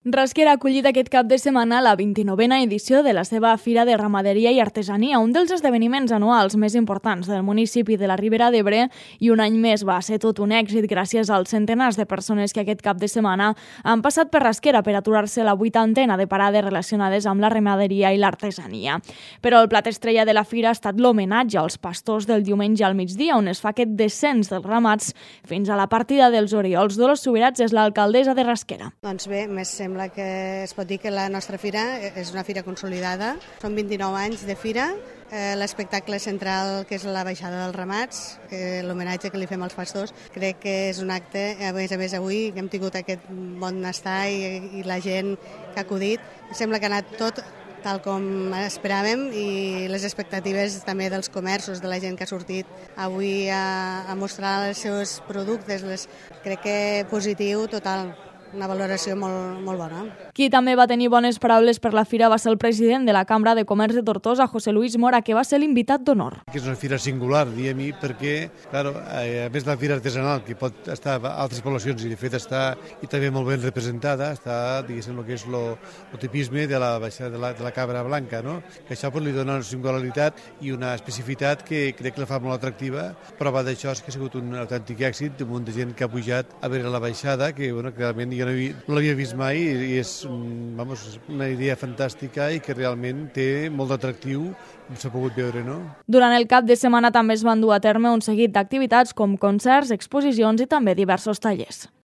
Rasquera ha acollit aquest cap de setmana la 29a edició de la seva Fira de Ramaderia i Artesania, un dels esdeveniments anuals més importants del municipi de la Ribera d'Ebre, i un any més va ser tot un èxit gràcies als centenars de persones que aquest cap de setmana han passat per Rasquera per aturar-se la 80ena de parades relacionades amb la ramaderia i l'artesania. Però el plat estrella de la fira ha estat l'homenatge als pastors del diumenge al migdia, on es fa aquest descens dels ramats fins a la partida dels oriols. Dolors Subirats és l'alcaldessa de Rasquera. Doncs bé, sembla que es pot dir que la nostra fira és una fira consolidada. Són 29 anys de fira. L'espectacle central, que és la baixada dels ramats, l'homenatge que li fem als pastors, crec que és un acte, a més avui que hem tingut aquest bon estar i la gent que ha acudit, sembla que ha anat tot tal com esperàvem, i les expectatives també dels comerços, de la gent que ha sortit avui a mostrar els seus productes, crec que positiu total. Una valoració molt bona. Qui també va tenir bones paraules per la fira va ser el president de la Cambra de Comerç de Tortosa, José Luis Mora, que va ser l'invitat d'honor. És una fira singular, diguem-hi, perquè, claro, a més de la fira artesanal, que pot estar a altres poblacions, i de fet està i també molt ben representada, està, diguéssim, el que és el tipisme de la baixada de la cabra blanca, no? Que això li dona una singularitat i una especificitat que crec que la fa molt atractiva. Prova d'això és que ha sigut un autèntic èxit, un munt de gent que ha pujat a veure la baixada, que realment jo no l'havia vist mai, i és una idea fantàstica i que realment té molt d'atractiu, com s'ha pogut veure, no? Durant el cap de setmana també es van dur a terme un seguit d'activitats com concerts, exposicions i també diversos tallers.